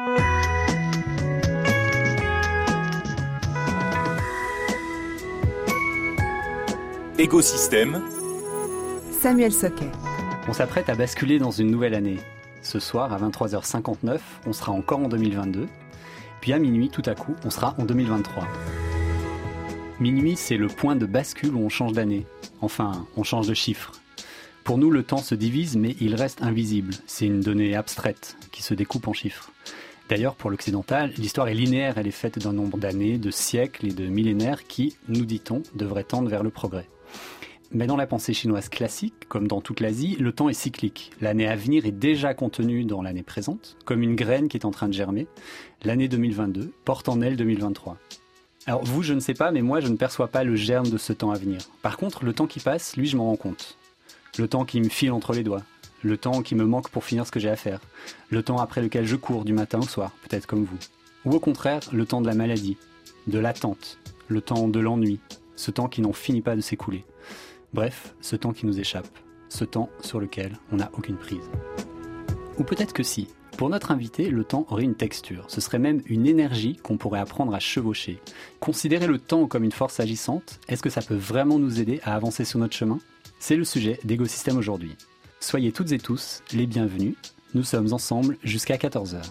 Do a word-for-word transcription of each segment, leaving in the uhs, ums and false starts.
Écosystème. Samuel Soquet. On s'apprête à basculer dans une nouvelle année. Ce soir, à vingt-trois heures cinquante-neuf, on sera encore en deux mille vingt-deux. Puis à minuit, tout à coup, on sera en deux mille vingt-trois. Minuit, c'est le point de bascule où on change d'année. Enfin, on change de chiffre. Pour nous, le temps se divise, mais il reste invisible. C'est une donnée abstraite qui se découpe en chiffres. D'ailleurs, pour l'occidental, l'histoire est linéaire. Elle est faite d'un nombre d'années, de siècles et de millénaires qui, nous dit-on, devraient tendre vers le progrès. Mais dans la pensée chinoise classique, comme dans toute l'Asie, le temps est cyclique. L'année à venir est déjà contenue dans l'année présente, comme une graine qui est en train de germer. L'année deux mille vingt-deux porte en elle deux mille vingt-trois. Alors vous, je ne sais pas, mais moi, je ne perçois pas le germe de ce temps à venir. Par contre, le temps qui passe, lui, je m'en rends compte. Le temps qui me file entre les doigts. Le temps qui me manque pour finir ce que j'ai à faire. Le temps après lequel je cours du matin au soir, peut-être comme vous. Ou au contraire, le temps de la maladie, de l'attente, le temps de l'ennui, ce temps qui n'en finit pas de s'écouler. Bref, ce temps qui nous échappe, ce temps sur lequel on n'a aucune prise. Ou peut-être que si. Pour notre invité, le temps aurait une texture. Ce serait même une énergie qu'on pourrait apprendre à chevaucher. Considérer le temps comme une force agissante, est-ce que ça peut vraiment nous aider à avancer sur notre chemin ? C'est le sujet d'Écosystème aujourd'hui. Soyez toutes et tous les bienvenus. Nous sommes ensemble jusqu'à quatorze heures.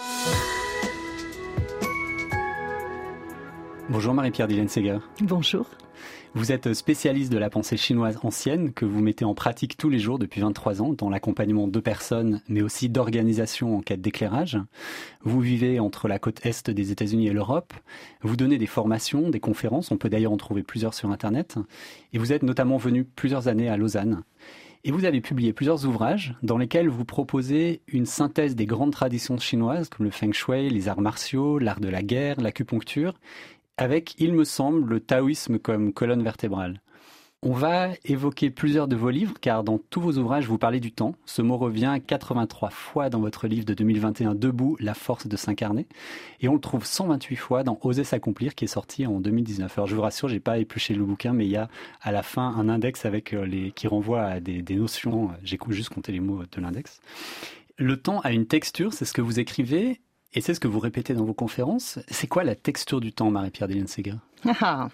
Bonjour Marie-Pierre Dillenseger. Bonjour. Vous êtes spécialiste de la pensée chinoise ancienne que vous mettez en pratique tous les jours depuis vingt-trois ans dans l'accompagnement de personnes, mais aussi d'organisations en quête d'éclairage. Vous vivez entre la côte est des États-Unis et l'Europe. Vous donnez des formations, des conférences, on peut d'ailleurs en trouver plusieurs sur Internet. Et vous êtes notamment venu plusieurs années à Lausanne. Et vous avez publié plusieurs ouvrages dans lesquels vous proposez une synthèse des grandes traditions chinoises comme le feng shui, les arts martiaux, l'art de la guerre, l'acupuncture, avec, il me semble, le taoïsme comme colonne vertébrale. On va évoquer plusieurs de vos livres, car dans tous vos ouvrages, vous parlez du temps. Ce mot revient quatre-vingt-trois fois dans votre livre de deux mille vingt et un, Debout, la force de s'incarner. Et on le trouve cent vingt-huit fois dans Oser s'accomplir, qui est sorti en deux mille dix-neuf. Alors je vous rassure, j'ai pas épluché le bouquin, mais il y a à la fin un index avec les, qui renvoie à des, des notions. J'ai juste compté les mots de l'index. Le temps a une texture, c'est ce que vous écrivez. Et c'est ce que vous répétez dans vos conférences. C'est quoi la texture du temps, Marie-Pierre Dillenseger ? Ah.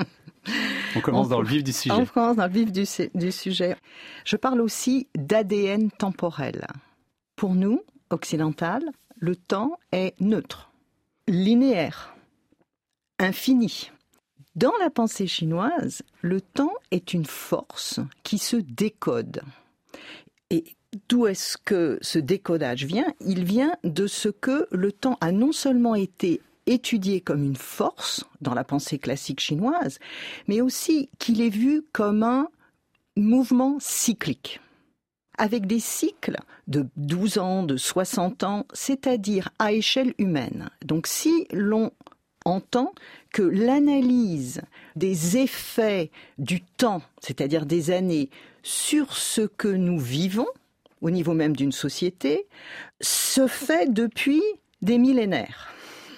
On commence on, dans le vif du sujet. On commence dans le vif du, du sujet. Je parle aussi d'A D N temporel. Pour nous, occidental, le temps est neutre, linéaire, infini. Dans la pensée chinoise, le temps est une force qui se décode. Et d'où est-ce que ce décodage vient ? Il vient de ce que le temps a non seulement été étudié comme une force dans la pensée classique chinoise, mais aussi qu'il est vu comme un mouvement cyclique, avec des cycles de douze ans, de soixante ans, c'est-à-dire à échelle humaine. Donc si l'on entend que l'analyse des effets du temps, c'est-à-dire des années, sur ce que nous vivons, au niveau même d'une société, se fait depuis des millénaires.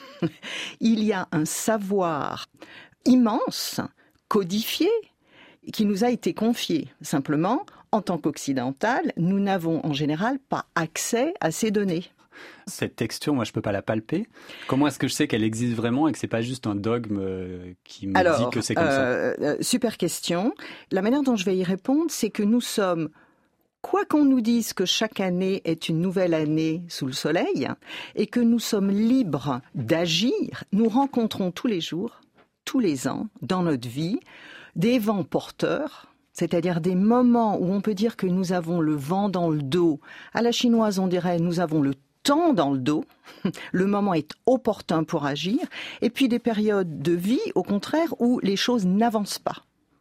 Il y a un savoir immense, codifié, qui nous a été confié. Simplement, en tant qu'occidental, nous n'avons en général pas accès à ces données. Cette texture, moi, je ne peux pas la palper. Comment est-ce que je sais qu'elle existe vraiment et que ce n'est pas juste un dogme qui me Alors, dit que c'est comme euh, ça euh, Super question. La manière dont je vais y répondre, c'est que nous sommes... Quoi qu'on nous dise que chaque année est une nouvelle année sous le soleil et que nous sommes libres d'agir, nous rencontrons tous les jours, tous les ans, dans notre vie, des vents porteurs, c'est-à-dire des moments où on peut dire que nous avons le vent dans le dos. À la chinoise, on dirait nous avons le temps dans le dos, le moment est opportun pour agir, et puis des périodes de vie, au contraire, où les choses n'avancent pas.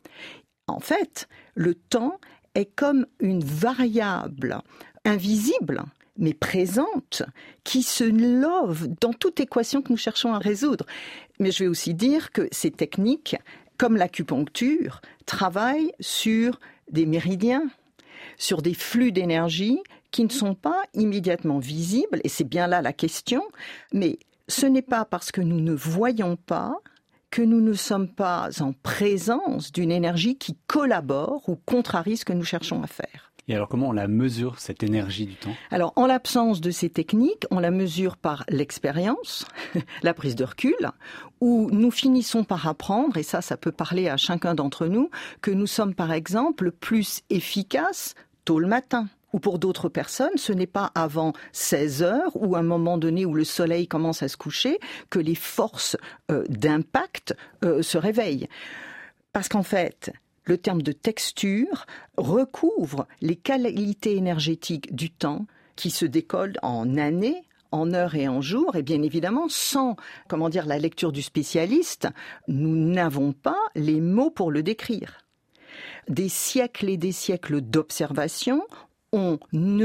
En fait, le temps est comme une variable invisible, mais présente, qui se love dans toute équation que nous cherchons à résoudre. Mais je vais aussi dire que ces techniques, comme l'acupuncture, travaillent sur des méridiens, sur des flux d'énergie qui ne sont pas immédiatement visibles, et c'est bien là la question, mais ce n'est pas parce que nous ne voyons pas que nous ne sommes pas en présence d'une énergie qui collabore ou contrarie ce que nous cherchons à faire. Et alors comment on la mesure, cette énergie du temps ? Alors en l'absence de ces techniques, on la mesure par l'expérience, la prise de recul, où nous finissons par apprendre, et ça, ça peut parler à chacun d'entre nous, que nous sommes par exemple plus efficaces tôt le matin. Ou pour d'autres personnes, ce n'est pas avant seize heures ou à un moment donné où le soleil commence à se coucher que les forces euh, d'impact euh, se réveillent. Parce qu'en fait, le terme de texture recouvre les qualités énergétiques du temps qui se décollent en années, en heures et en jours. Et bien évidemment, sans comment dire, la lecture du spécialiste, nous n'avons pas les mots pour le décrire. Des siècles et des siècles d'observation ont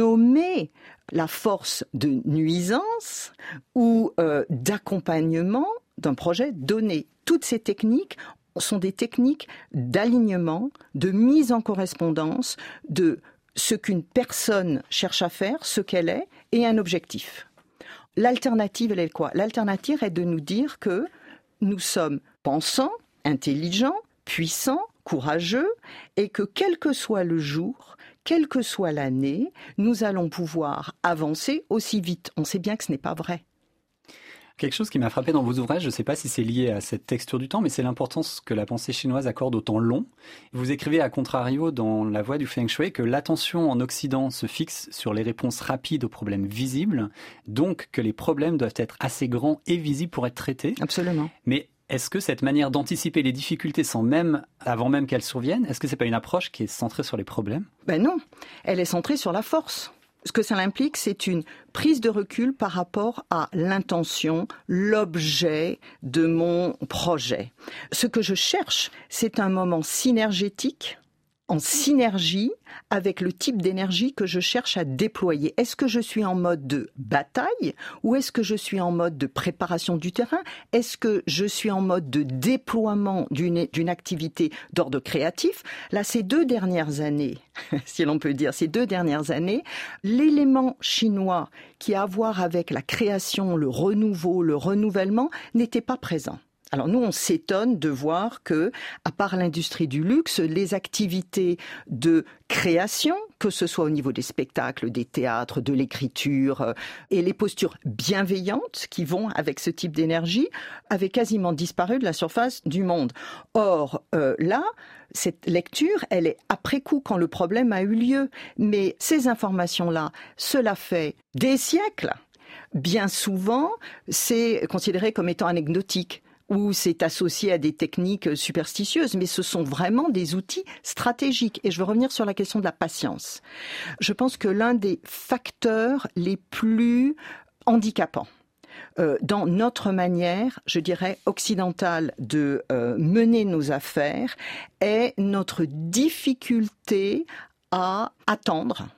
nommé la force de nuisance ou euh, d'accompagnement d'un projet donné. Toutes ces techniques sont des techniques d'alignement, de mise en correspondance de ce qu'une personne cherche à faire, ce qu'elle est, et un objectif. L'alternative, elle est quoi ? L'alternative est de nous dire que nous sommes pensants, intelligents, puissants, courageux, et que quel que soit le jour, quelle que soit l'année, nous allons pouvoir avancer aussi vite. On sait bien que ce n'est pas vrai. Quelque chose qui m'a frappé dans vos ouvrages, je ne sais pas si c'est lié à cette texture du temps, mais c'est l'importance que la pensée chinoise accorde au temps long. Vous écrivez à contrario dans La Voie du Feng Shui que l'attention en Occident se fixe sur les réponses rapides aux problèmes visibles, donc que les problèmes doivent être assez grands et visibles pour être traités. Absolument. Mais est-ce que cette manière d'anticiper les difficultés sans même, avant même qu'elles surviennent, est-ce que c'est pas une approche qui est centrée sur les problèmes ? Ben non, elle est centrée sur la force. Ce que ça implique, c'est une prise de recul par rapport à l'intention, l'objet de mon projet. Ce que je cherche, c'est un moment synergétique, en synergie avec le type d'énergie que je cherche à déployer. Est-ce que je suis en mode de bataille ou est-ce que je suis en mode de préparation du terrain ? Est-ce que je suis en mode de déploiement d'une, d'une activité d'ordre créatif ? Là, ces deux dernières années, si l'on peut dire, ces deux dernières années, l'élément chinois qui a à voir avec la création, le renouveau, le renouvellement, n'était pas présent. Alors nous, on s'étonne de voir que, à part l'industrie du luxe, les activités de création, que ce soit au niveau des spectacles, des théâtres, de l'écriture, euh, et les postures bienveillantes qui vont avec ce type d'énergie, avaient quasiment disparu de la surface du monde. Or, euh, là, cette lecture, elle est après coup quand le problème a eu lieu. Mais ces informations-là, cela fait des siècles. Bien souvent, c'est considéré comme étant anecdotique, ou c'est associé à des techniques superstitieuses, mais ce sont vraiment des outils stratégiques. Et je veux revenir sur la question de la patience. Je pense que l'un des facteurs les plus handicapants euh, dans notre manière, je dirais, occidentale de euh, mener nos affaires est notre difficulté à attendre,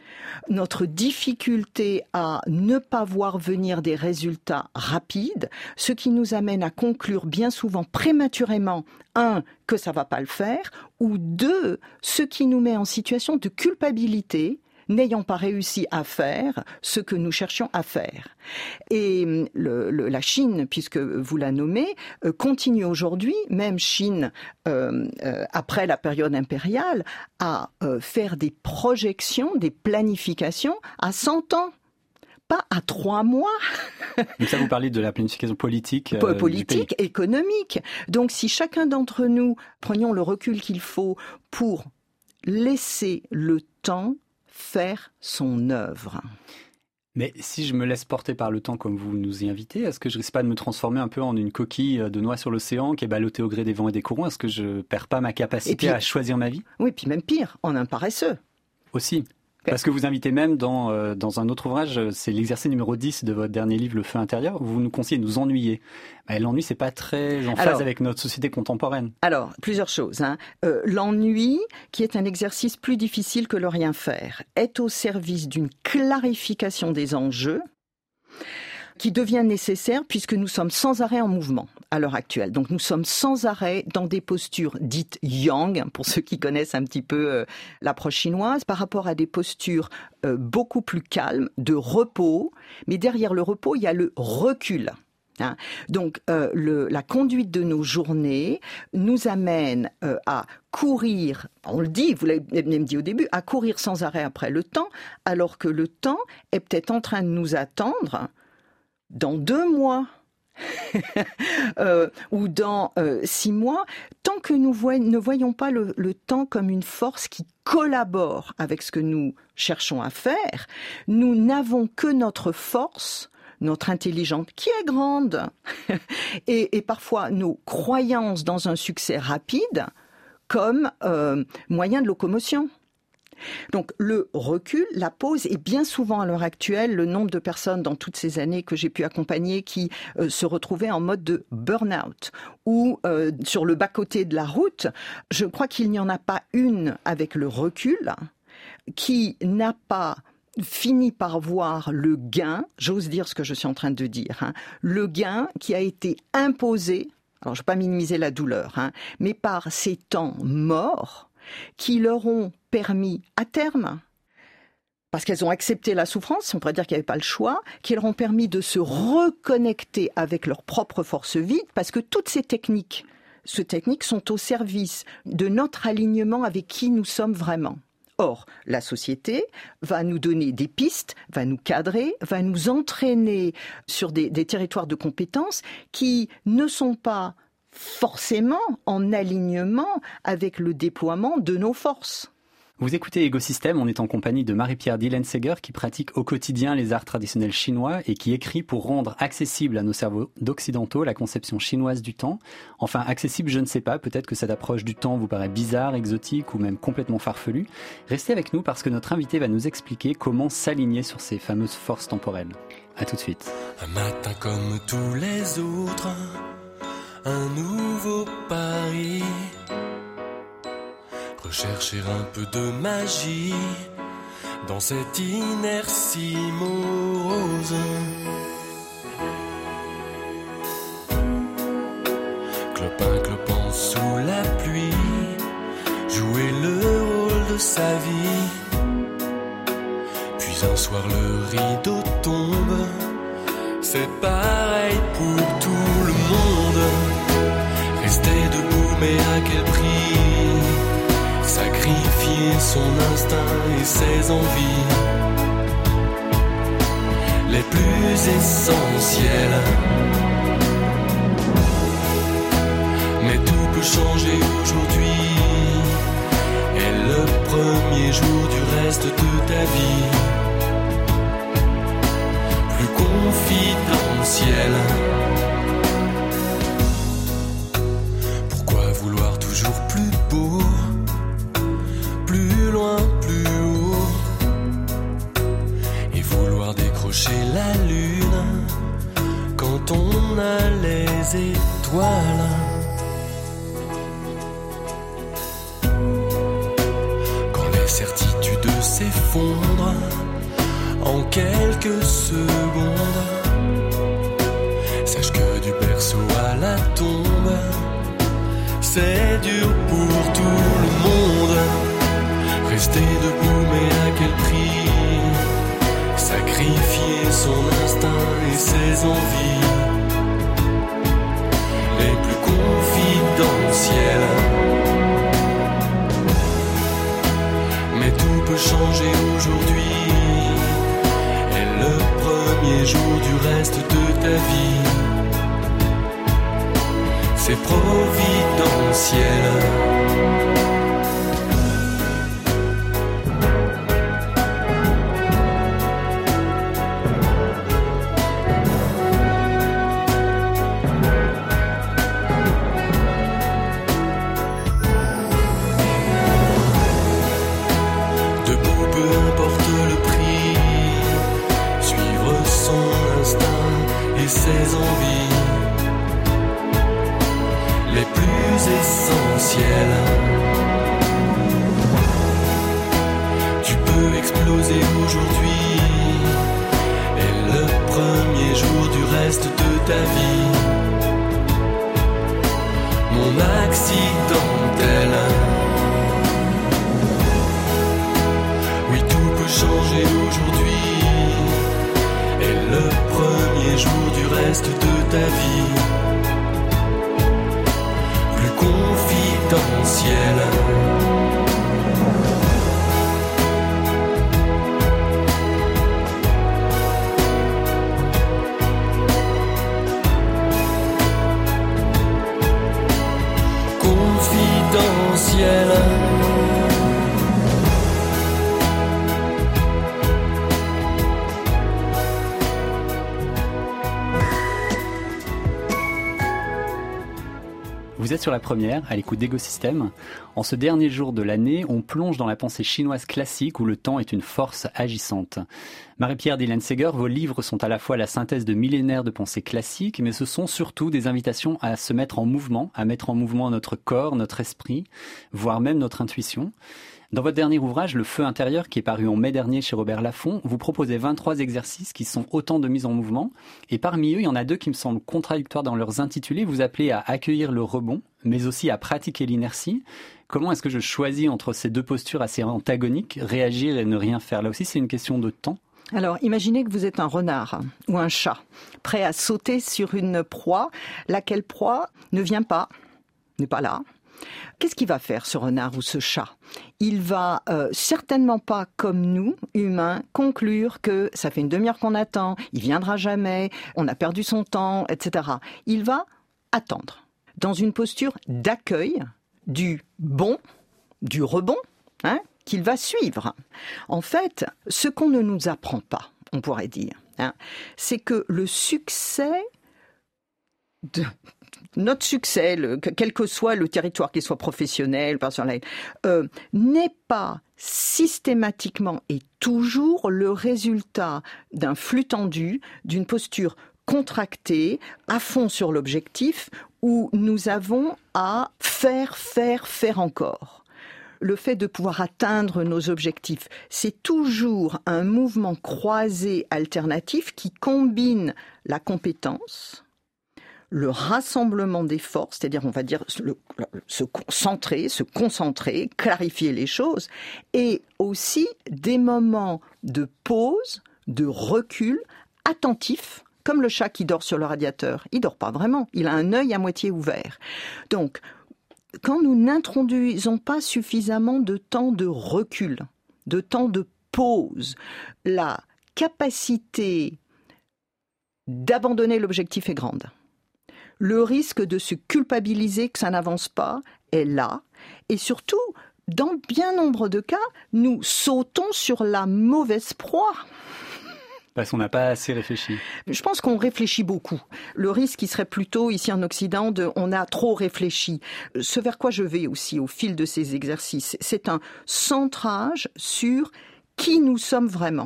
notre difficulté à ne pas voir venir des résultats rapides, ce qui nous amène à conclure bien souvent prématurément, un, que ça va pas le faire, ou deux, ce qui nous met en situation de culpabilité, n'ayant pas réussi à faire ce que nous cherchions à faire. Et le, le, la Chine, puisque vous la nommez, euh, continue aujourd'hui, même Chine, euh, euh, après la période impériale, à euh, faire des projections, des planifications à cent ans. Pas à trois mois. Donc ça, vous parlez de la planification politique euh, Politique, du pays. Économique. Donc si chacun d'entre nous prenions le recul qu'il faut pour laisser le temps faire son œuvre. Mais si je me laisse porter par le temps comme vous nous y invitez, est-ce que je risque pas de me transformer un peu en une coquille de noix sur l'océan qui est ballottée au gré des vents et des courants ? Est-ce que je perds pas ma capacité puis, à choisir ma vie ? Oui, puis même pire, en un paresseux. Aussi. Parce que vous invitez même dans, euh, dans un autre ouvrage, c'est l'exercice numéro dix de votre dernier livre, Le Feu intérieur, où vous nous conseillez de nous ennuyer. Bah, l'ennui, c'est pas très en phase alors, avec notre société contemporaine. Alors, plusieurs choses. Hein. Euh, l'ennui, qui est un exercice plus difficile que le rien faire, est au service d'une clarification des enjeux qui devient nécessaire puisque nous sommes sans arrêt en mouvement à l'heure actuelle. Donc nous sommes sans arrêt dans des postures dites yang, pour ceux qui connaissent un petit peu euh, l'approche chinoise, par rapport à des postures euh, beaucoup plus calmes, de repos. Mais derrière le repos, il y a le recul. Hein. Donc, euh, le, la conduite de nos journées nous amène euh, à courir, on le dit, vous l'avez même dit au début, à courir sans arrêt après le temps, alors que le temps est peut-être en train de nous attendre dans deux mois. euh, ou dans euh, six mois, tant que nous voy- ne voyons pas le, le temps comme une force qui collabore avec ce que nous cherchons à faire, nous n'avons que notre force, notre intelligence qui est grande, et, et parfois nos croyances dans un succès rapide comme euh, moyen de locomotion. Donc le recul, la pause, et bien souvent à l'heure actuelle, le nombre de personnes dans toutes ces années que j'ai pu accompagner qui euh, se retrouvaient en mode de burn-out ou euh, sur le bas-côté de la route, je crois qu'il n'y en a pas une avec le recul qui n'a pas fini par voir le gain, j'ose dire ce que je suis en train de dire, hein, le gain qui a été imposé, alors je ne vais pas minimiser la douleur, hein, mais par ces temps morts qui leur ont permis à terme, parce qu'elles ont accepté la souffrance, on pourrait dire qu'il n'y avait pas le choix, qui leur ont permis de se reconnecter avec leur propre force vive, parce que toutes ces techniques, ces techniques sont au service de notre alignement avec qui nous sommes vraiment. Or, la société va nous donner des pistes, va nous cadrer, va nous entraîner sur des, des territoires de compétences qui ne sont pas forcément en alignement avec le déploiement de nos forces. Vous écoutez Égosystème, on est en compagnie de Marie-Pierre Dillenseger qui pratique au quotidien les arts traditionnels chinois et qui écrit pour rendre accessible à nos cerveaux d'occidentaux la conception chinoise du temps. Enfin, accessible, je ne sais pas, peut-être que cette approche du temps vous paraît bizarre, exotique ou même complètement farfelue. Restez avec nous parce que notre invité va nous expliquer comment s'aligner sur ces fameuses forces temporelles. À tout de suite. Un matin comme tous les autres, un nouveau pari. Rechercher un peu de magie dans cette inertie morose. Clopin clopant sous la pluie, jouer le rôle de sa vie. Puis un soir le rideau tombe, c'est pareil pour tout le monde. Rester debout mais à quel prix? Sacrifier son instinct et ses envies les plus essentielles. Mais tout peut changer aujourd'hui, et le premier jour du reste de ta vie plus confidentiel. Pourquoi vouloir toujours plus beau? Plus loin, plus haut, et vouloir décrocher la lune quand on a les étoiles. Quand les certitudes s'effondrent en quelques secondes, sache que du berceau à la tombe, c'est dur pour tout le monde. Rester debout mais à quel prix? Sacrifier son instinct et ses envies les plus confidentielles. Mais tout peut changer aujourd'hui, et le premier jour du reste de ta vie c'est providentiel. Ses envies les plus essentielles. Tu peux exploser aujourd'hui, et le premier jour du reste de ta vie non accidentel. Oui, tout peut changer aujourd'hui, et le premier jour du reste de ta vie, plus confidentielle. Confidentielle. Vous êtes sur la première, à l'écoute d'Écosystème. En ce dernier jour de l'année, on plonge dans la pensée chinoise classique où le temps est une force agissante. Marie-Pierre Dillenseger, vos livres sont à la fois la synthèse de millénaires de pensée classique, mais ce sont surtout des invitations à se mettre en mouvement, à mettre en mouvement notre corps, notre esprit, voire même notre intuition. Dans votre dernier ouvrage, Le Feu intérieur, qui est paru en mai dernier chez Robert Laffont, vous proposez vingt-trois exercices qui sont autant de mise en mouvement. Et parmi eux, il y en a deux qui me semblent contradictoires dans leurs intitulés. Vous appelez à accueillir le rebond, mais aussi à pratiquer l'inertie. Comment est-ce que je choisis entre ces deux postures assez antagoniques, réagir et ne rien faire? Là aussi, c'est une question de temps. Alors, imaginez que vous êtes un renard ou un chat, prêt à sauter sur une proie, laquelle proie ne vient pas, n'est pas là. Qu'est-ce qu'il va faire, ce renard ou ce chat? Il va euh, certainement pas, comme nous, humains, conclure que ça fait une demi-heure qu'on attend, il viendra jamais, on a perdu son temps, et cetera. Il va attendre, dans une posture d'accueil du bon, du rebond, hein, qu'il va suivre. En fait, ce qu'on ne nous apprend pas, on pourrait dire, hein, c'est que le succès de... Notre succès, le, quel que soit le territoire, qu'il soit professionnel, personnel, euh, n'est pas systématiquement et toujours le résultat d'un flux tendu, d'une posture contractée, à fond sur l'objectif, où nous avons à faire, faire, faire encore. Le fait de pouvoir atteindre nos objectifs, c'est toujours un mouvement croisé alternatif qui combine la compétence, le rassemblement des forces, c'est-à-dire on va dire le, se concentrer, se concentrer, clarifier les choses, et aussi des moments de pause, de recul, attentif, comme le chat qui dort sur le radiateur. Il dort pas vraiment, il a un œil à moitié ouvert. Donc, quand nous n'introduisons pas suffisamment de temps de recul, de temps de pause, la capacité d'abandonner l'objectif est grande. Le risque de se culpabiliser que ça n'avance pas est là. Et surtout, dans bien nombre de cas, nous sautons sur la mauvaise proie. Parce qu'on n'a pas assez réfléchi. Je pense qu'on réfléchit beaucoup. Le risque qui serait plutôt, ici en Occident, de on a trop réfléchi. Ce vers quoi je vais aussi au fil de ces exercices, c'est un centrage sur qui nous sommes vraiment.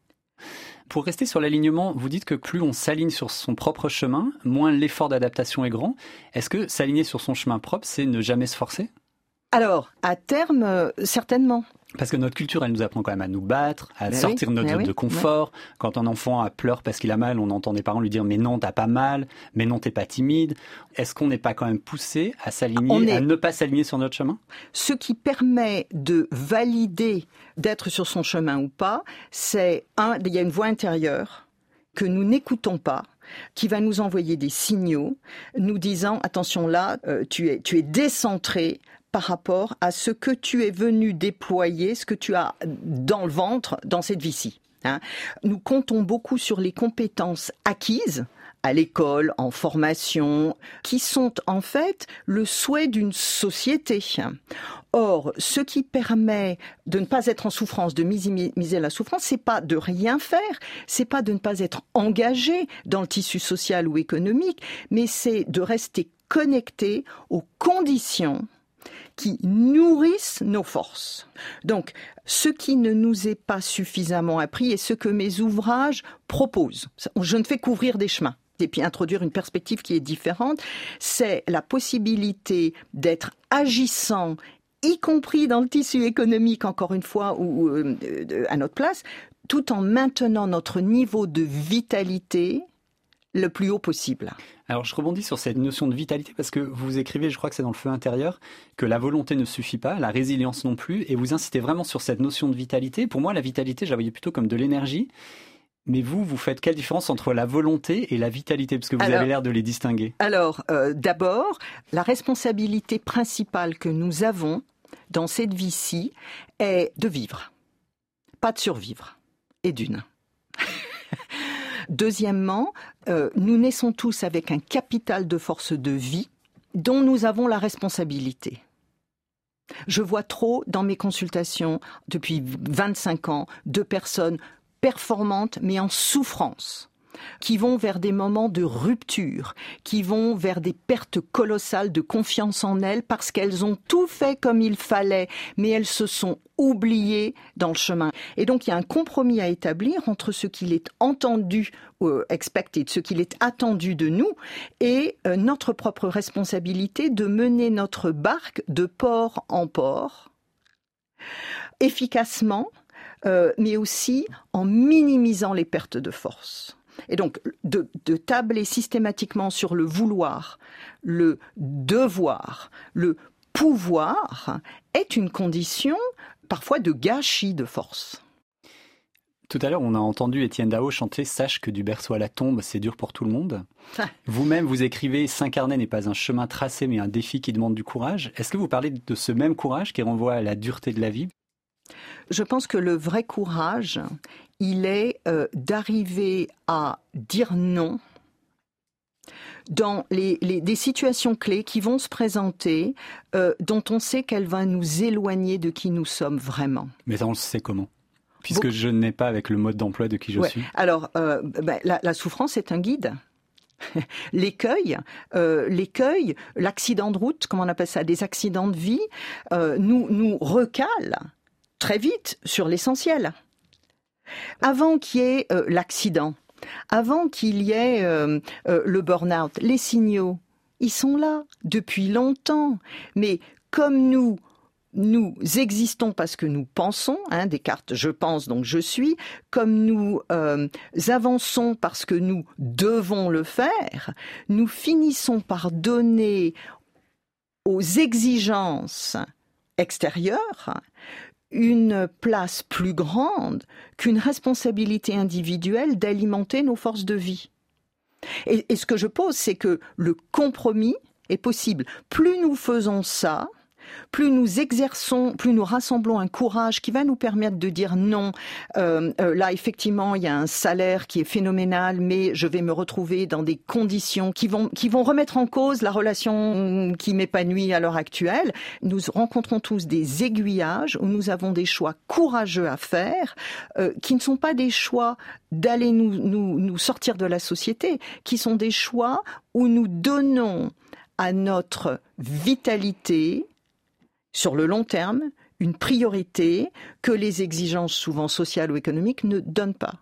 Pour rester sur l'alignement, vous dites que plus on s'aligne sur son propre chemin, moins l'effort d'adaptation est grand. Est-ce que s'aligner sur son chemin propre, c'est ne jamais se forcer? Alors, à terme, euh, certainement. Parce que notre culture, elle nous apprend quand même à nous battre, à ben sortir oui, de notre ben zone oui, de confort. Ouais. Quand un enfant a pleure parce qu'il a mal, on entend des parents lui dire « mais non, t'as pas mal, mais non, t'es pas timide ». Est-ce qu'on n'est pas quand même poussé à s'aligner, est... à ne pas s'aligner sur notre chemin? Ce qui permet de valider d'être sur son chemin ou pas, c'est un, il y a une voix intérieure que nous n'écoutons pas, qui va nous envoyer des signaux, nous disant « attention là, euh, tu es, tu es décentré ». Par rapport à ce que tu es venu déployer, ce que tu as dans le ventre, dans cette vie-ci. Hein. Nous comptons beaucoup sur les compétences acquises à l'école, en formation, qui sont en fait le souhait d'une société. Or, ce qui permet de ne pas être en souffrance, de minimiser la souffrance, c'est pas de rien faire, c'est pas de ne pas être engagé dans le tissu social ou économique, mais c'est de rester connecté aux conditions qui nourrissent nos forces. Donc, ce qui ne nous est pas suffisamment appris et ce que mes ouvrages proposent, je ne fais qu'ouvrir des chemins et puis introduire une perspective qui est différente, c'est la possibilité d'être agissant, y compris dans le tissu économique, encore une fois, ou euh, à notre place, tout en maintenant notre niveau de vitalité le plus haut possible. Alors je rebondis sur cette notion de vitalité parce que vous écrivez, je crois que c'est dans Le Feu intérieur, que la volonté ne suffit pas, la résilience non plus, et vous insistez vraiment sur cette notion de vitalité. Pour moi, la vitalité, je la voyais plutôt comme de l'énergie. Mais vous, vous faites quelle différence entre la volonté et la vitalité? Parce que vous alors, avez l'air de les distinguer. Alors, euh, d'abord, la responsabilité principale que nous avons dans cette vie-ci est de vivre, pas de survivre, et d'une. Deuxièmement, euh, nous naissons tous avec un capital de force de vie dont nous avons la responsabilité. Je vois trop dans mes consultations depuis vingt-cinq ans de personnes performantes mais en souffrance, qui vont vers des moments de rupture, qui vont vers des pertes colossales de confiance en elles parce qu'elles ont tout fait comme il fallait, mais elles se sont oubliées dans le chemin. Et donc il y a un compromis à établir entre ce qu'il est entendu, euh, expected, ce qu'il est attendu de nous, et euh, notre propre responsabilité de mener notre barque de port en port, efficacement, euh, mais aussi en minimisant les pertes de force. Et donc, de, de tabler systématiquement sur le vouloir, le devoir, le pouvoir est une condition parfois de gâchis de force. Tout à l'heure, on a entendu Étienne Daho chanter « Sache que du berceau à la tombe, c'est dur pour tout le monde ». Ah. Vous-même, vous écrivez « S'incarner n'est pas un chemin tracé, mais un défi qui demande du courage ». Est-ce que vous parlez de ce même courage qui renvoie à la dureté de la vie ? Je pense que le vrai courage, il est euh, d'arriver à dire non dans les, les, des situations clés qui vont se présenter, euh, dont on sait qu'elles vont nous éloigner de qui nous sommes vraiment. Mais ça, on le sait comment ? Puisque Bon. je n'ai pas avec le mode d'emploi de qui je ouais. suis. Alors, euh, ben, la, la souffrance est un guide. L'écueil, euh, l'écueil, l'accident de route, comment on appelle ça, des accidents de vie, euh, nous, nous recalent très vite sur l'essentiel. Avant qu'il y ait euh, l'accident, avant qu'il y ait euh, euh, le burn-out, les signaux, ils sont là depuis longtemps. Mais comme nous, nous existons parce que nous pensons, hein, Descartes, je pense donc je suis, comme nous euh, avançons parce que nous devons le faire, nous finissons par donner aux exigences extérieures une place plus grande qu'une responsabilité individuelle d'alimenter nos forces de vie. Et, et ce que je pose, c'est que le compromis est possible. Plus nous faisons ça, plus nous exerçons, plus nous rassemblons un courage qui va nous permettre de dire non. Euh, euh, là, effectivement, il y a un salaire qui est phénoménal, mais je vais me retrouver dans des conditions qui vont, qui vont remettre en cause la relation qui m'épanouit à l'heure actuelle. Nous rencontrons tous des aiguillages où nous avons des choix courageux à faire, euh, qui ne sont pas des choix d'aller nous, nous, nous sortir de la société, qui sont des choix où nous donnons à notre vitalité, sur le long terme, une priorité que les exigences souvent sociales ou économiques ne donnent pas.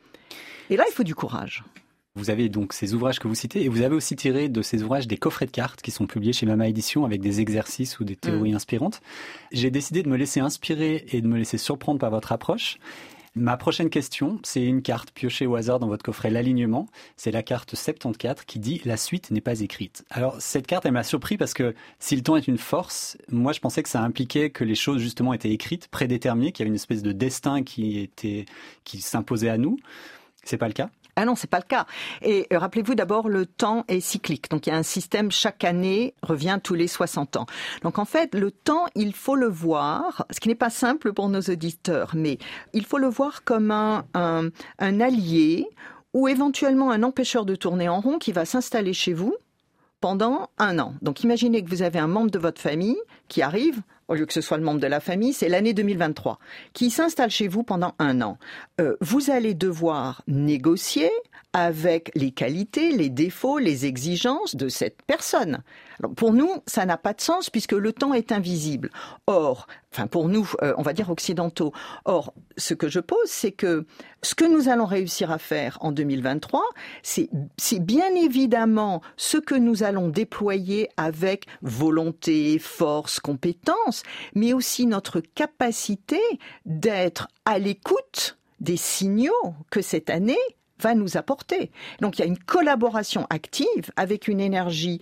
Et là, il faut du courage. Vous avez donc ces ouvrages que vous citez, et vous avez aussi tiré de ces ouvrages des coffrets de cartes qui sont publiés chez Mama Édition avec des exercices ou des théories mmh. inspirantes. J'ai décidé de me laisser inspirer et de me laisser surprendre par votre approche. Ma prochaine question, c'est une carte piochée au hasard dans votre coffret L'Alignement. C'est la carte soixante-quatorze qui dit « La suite n'est pas écrite ». Alors, cette carte, elle m'a surpris parce que si le temps est une force, moi, je pensais que ça impliquait que les choses, justement, étaient écrites, prédéterminées, qu'il y avait une espèce de destin qui était, qui s'imposait à nous. C'est pas le cas ? Ah non, c'est pas le cas. Et euh, rappelez-vous d'abord, le temps est cyclique. Donc il y a un système, chaque année revient tous les soixante ans. Donc en fait, le temps, il faut le voir, ce qui n'est pas simple pour nos auditeurs, mais il faut le voir comme un, un, un allié ou éventuellement un empêcheur de tourner en rond qui va s'installer chez vous pendant un an. Donc imaginez que vous avez un membre de votre famille qui arrive, au lieu que ce soit le membre de la famille, c'est l'année deux mille vingt-trois, qui s'installe chez vous pendant un an. Euh, vous allez devoir négocier avec les qualités, les défauts, les exigences de cette personne. Alors pour nous, ça n'a pas de sens puisque le temps est invisible. Or, enfin pour nous, euh, on va dire occidentaux, or ce que je pose, c'est que ce que nous allons réussir à faire en deux mille vingt-trois, c'est, c'est bien évidemment ce que nous allons déployer avec volonté, force, compétence, mais aussi notre capacité d'être à l'écoute des signaux que cette année va nous apporter. Donc il y a une collaboration active avec une énergie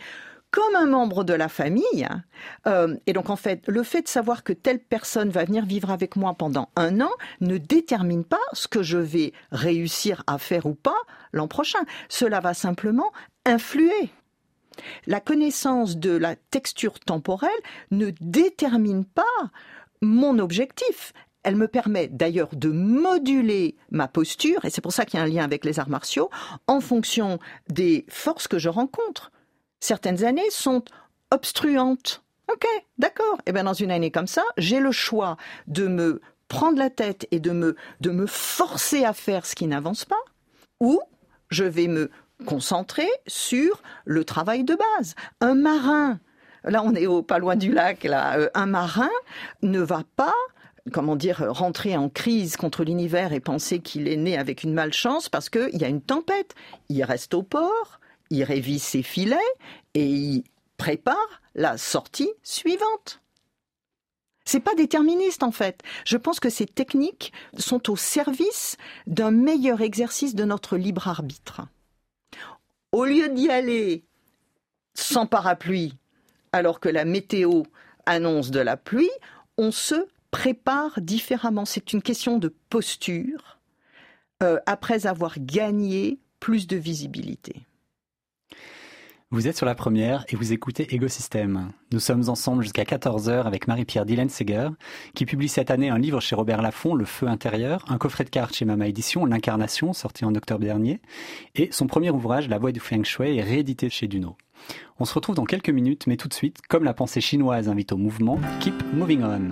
comme un membre de la famille. Euh, et donc en fait, le fait de savoir que telle personne va venir vivre avec moi pendant un an ne détermine pas ce que je vais réussir à faire ou pas l'an prochain. Cela va simplement influer. La connaissance de la texture temporelle ne détermine pas mon objectif. Elle me permet d'ailleurs de moduler ma posture, et c'est pour ça qu'il y a un lien avec les arts martiaux, en fonction des forces que je rencontre. Certaines années sont obstruantes. Ok, d'accord. Et bien dans une année comme ça, j'ai le choix de me prendre la tête et de me, de me forcer à faire ce qui n'avance pas, ou je vais me concentrer sur le travail de base. Un marin, là on est au, pas loin du lac, là, euh, un marin ne va pas, comment dire, rentrer en crise contre l'univers et penser qu'il est né avec une malchance parce qu'il y a une tempête. Il reste au port, il révise ses filets et il prépare la sortie suivante. C'est pas déterministe en fait. Je pense que ces techniques sont au service d'un meilleur exercice de notre libre arbitre. Au lieu d'y aller sans parapluie, alors que la météo annonce de la pluie, on se prépare différemment. C'est une question de posture, euh, après avoir gagné plus de visibilité. Vous êtes sur La Première et vous écoutez Égosystème. Nous sommes ensemble jusqu'à quatorze heures avec Marie-Pierre Dillenseger, qui publie cette année un livre chez Robert Laffont, Le Feu intérieur, un coffret de cartes chez Mama Édition, L'Incarnation, sorti en octobre dernier, et son premier ouvrage, La Voix du Feng Shui, est réédité chez Duno. On se retrouve dans quelques minutes, mais tout de suite, comme la pensée chinoise invite au mouvement, Keep Moving On.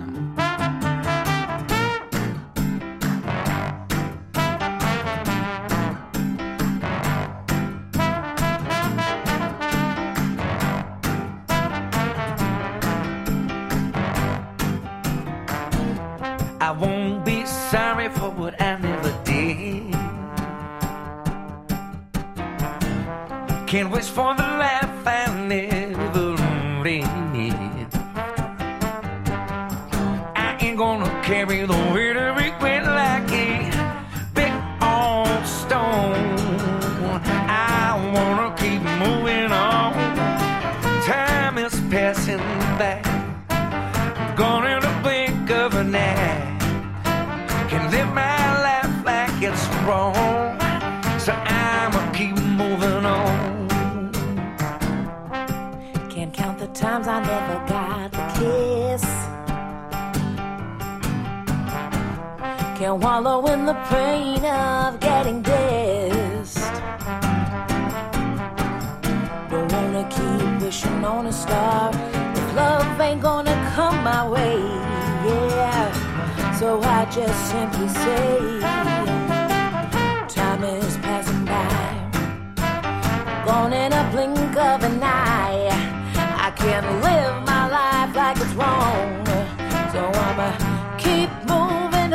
I won't be sorry for what I never did. Can't wish for the life I never lived. I ain't gonna carry the weight of regret like a big old stone. I wanna keep moving on. Time is passing by, gone in the blink of an eye. Can live my life like it's wrong, so I'ma keep moving on. Can't count the times I never got the kiss. Can't wallow in the pain of getting dissed. Don't wanna keep wishing on a star if love ain't gonna come my way, yeah. So I just simply say, time is passing by, gone in a blink of an eye. I can't live my life like it's wrong, so I'ma keep moving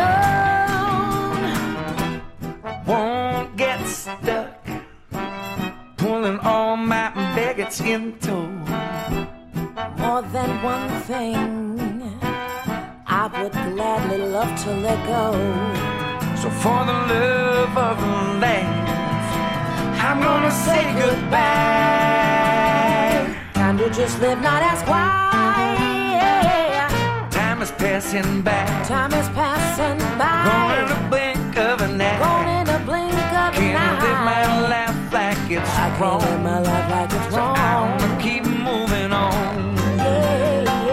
on. Won't get stuck, pulling all my baggage into more than one thing I would gladly love to let go. So for the love of life, I'm gonna say goodbye. Time to just live, not ask why, yeah. Time is passing by, Time is passing by, gone in the blink of an eye. gone in a blink of an Can't eye. live my life like it's I wrong, can't live my life like it's so wrong. I'ma keep moving on. Yeah, yeah.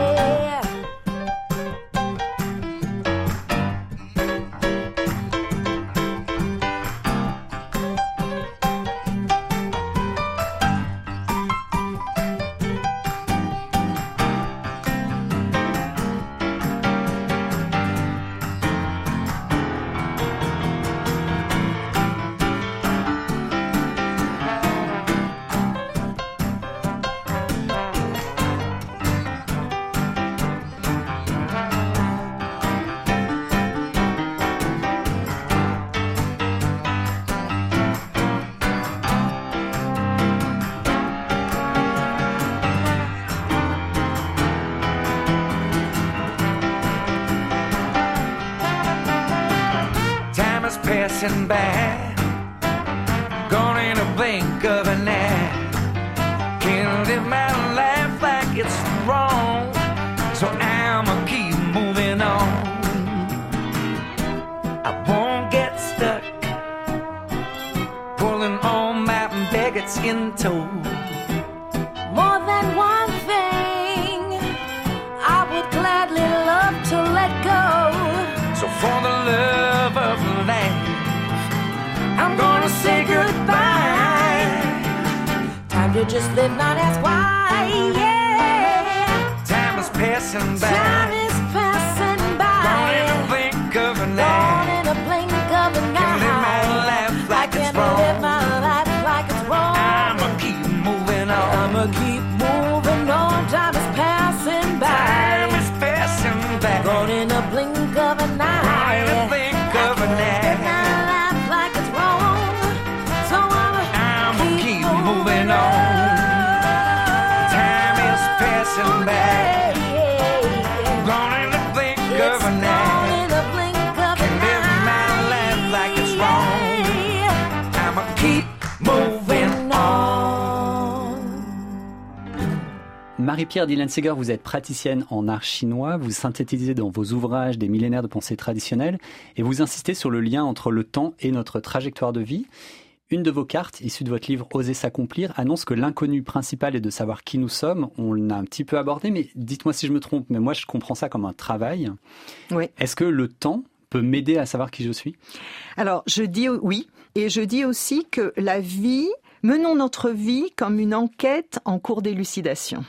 Passing by, gone in a blink of an eye. Can't live my life gets into. More than one thing, I would gladly love to let go. So for the love of life, I'm gonna say goodbye. Time to just live, not ask why, yeah. Time is passing by. Time is passing by. Gone in a blink of an Gone eye. in a blink of an eye. Can live my life like I it's can't wrong. live my life like it's wrong. I'ma keep moving on. I'ma keep moving on. Time is passing by. Time is passing by. Gone in a blink of an eye. Gone in a blink I of can't an live my eye. life like it's wrong. So I'ma, I'ma keep moving on. Time is passing by. Gone in the blink of an eye. Can live my life like it's wrong. I'ma keep moving on. Marie-Pierre Dylan-Seger, vous êtes praticienne en art chinois, vous synthétisez dans vos ouvrages des millénaires de pensée traditionnelle et vous insistez sur le lien entre le temps et notre trajectoire de vie. Une de vos cartes, issue de votre livre « Oser s'accomplir », annonce que l'inconnu principal est de savoir qui nous sommes. On l'a un petit peu abordé, mais dites-moi si je me trompe, mais moi je comprends ça comme un travail. Oui. Est-ce que le temps peut m'aider à savoir qui je suis ? Alors, je dis oui, et je dis aussi que la vie, menons notre vie comme une enquête en cours d'élucidation.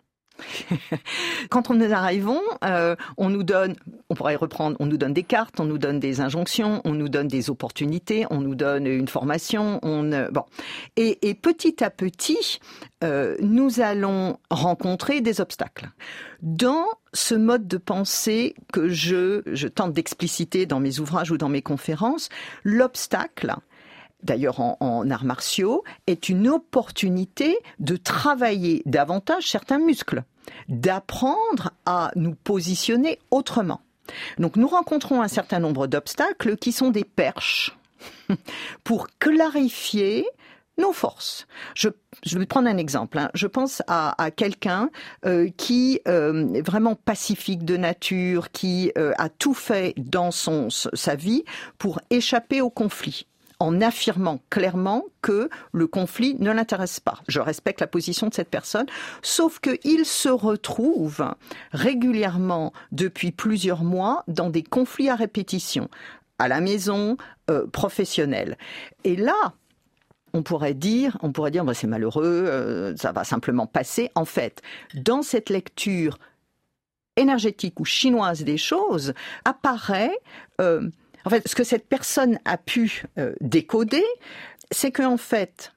Quand nous arrivons, euh, on nous donne, on pourrait reprendre, on nous donne des cartes, on nous donne des injonctions, on nous donne des opportunités, on nous donne une formation, on euh, bon, et, et petit à petit, euh, nous allons rencontrer des obstacles. Dans ce mode de pensée que je, je tente d'expliciter dans mes ouvrages ou dans mes conférences, l'obstacle, d'ailleurs en, en arts martiaux, est une opportunité de travailler davantage certains muscles, d'apprendre à nous positionner autrement. Donc nous rencontrons un certain nombre d'obstacles qui sont des perches pour clarifier nos forces. Je, je vais prendre un exemple. Hein. Je pense à, à quelqu'un euh, qui euh, est vraiment pacifique de nature, qui euh, a tout fait dans son, sa vie pour échapper au conflit, en affirmant clairement que le conflit ne l'intéresse pas. Je respecte la position de cette personne, sauf qu'il se retrouve régulièrement depuis plusieurs mois dans des conflits à répétition, à la maison, euh, professionnelle. Et là, on pourrait dire, on pourrait dire, bah, c'est malheureux, euh, ça va simplement passer. En fait, dans cette lecture énergétique ou chinoise des choses, apparaît... Euh, En fait, ce que cette personne a pu euh, décoder, c'est qu'en fait,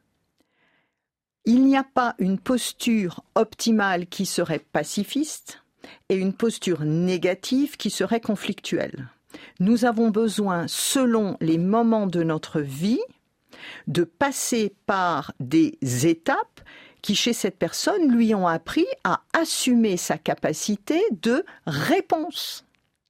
il n'y a pas une posture optimale qui serait pacifiste et une posture négative qui serait conflictuelle. Nous avons besoin, selon les moments de notre vie, de passer par des étapes qui, chez cette personne, lui ont appris à assumer sa capacité de réponse.